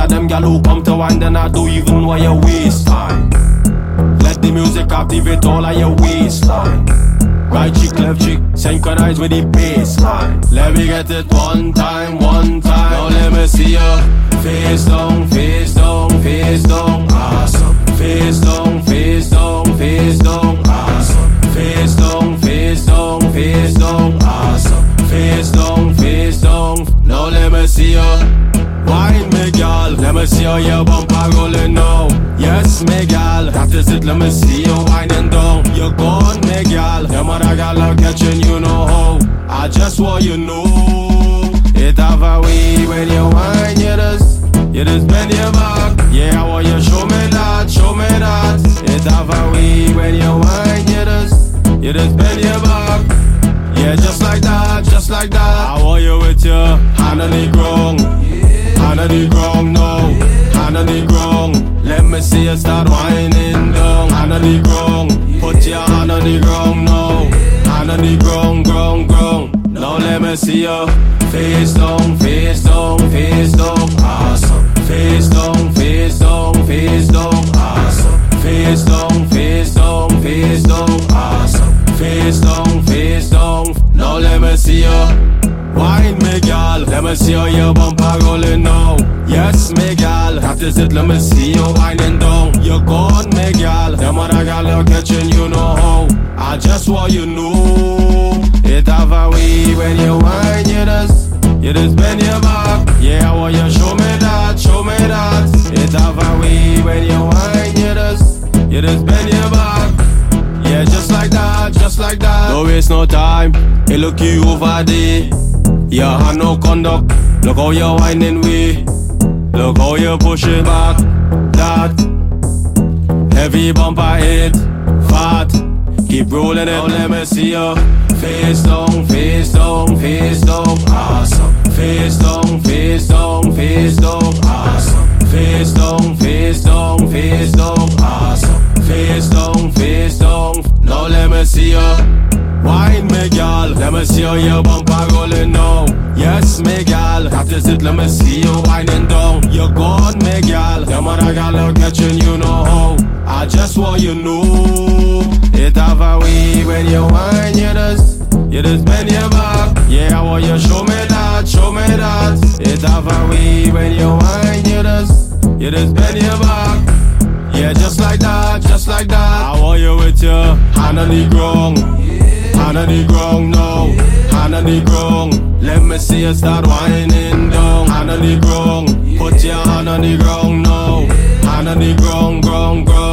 of them gal who come to wine, then I don't even want your waste time. Let the music activate all of your waistline. Right cheek, left cheek, synchronize with the baseline. Let me get it one time, one time. Now let me see ya. Face down, face down, face down. Awesome. Face down, face down, face down. Awesome. Face down, face down, face down. Awesome. Face down, face down. Now let me see ya. Wine me gal, let me see how your bumper rolling now. Yes me gal, that is it, let me see you winding down. You're gone me gal, them other gal are catching you know how. I just want you know, it have a way when you wine, you just bend your back. Yeah, I want you show me that, show me that. It have a way when you wine, you just bend your back. Yeah, just like that, just like that. I want you with your hand on the ground. Hand on the ground now, hand on the ground. Let me see you start whining down. Hand on the ground, put your hand on the ground now. Hand on the ground, ground, ground. Now let me see you face down, face down, face down. Awesome. Face down, face down, face down. Awesome. Face down, face down, face down. Awesome. Face down, face down. Now let me see you. Wine me gal, let me see how your bumper rolling now. Yes me gal, that is it, let me see you winding down. You're gone me gal, them other gal are catching you know how. I just want you know, it have a way when you wine, you just bend your back. Yeah, I want you show me that, show me that. It have a way when you wine, you just bend your back. Yeah, just like that, just like that. Don't waste no time, hey look you over there. Yeah, I no conduct. Look how you're whining way. Look how you're pushing back. That heavy bumper hit, fat. Keep rolling it. Now let me see you face down, face down, face down. Awesome. Face down, face down, face down. Awesome. Face down, face down, face down. Awesome. Face down, face down. Now let me see you. Wine me gal, let me see how your bumper rolling now. Yes me gal, that is it, let me see you winding down. You're gone me gal, them other gal are catching you know how. I just want you know, it have a way when you wine, you just bend your back. Yeah, I want you show me that, show me that. It have a way when you wine, you just bend your back. Yeah, just like that, just like that. I want you with your hand on the ground. Hand on the ground now, hand on the ground. Let me see you start whining down. Hand on the ground, put your hand on the ground now. Hand on the ground, ground, ground.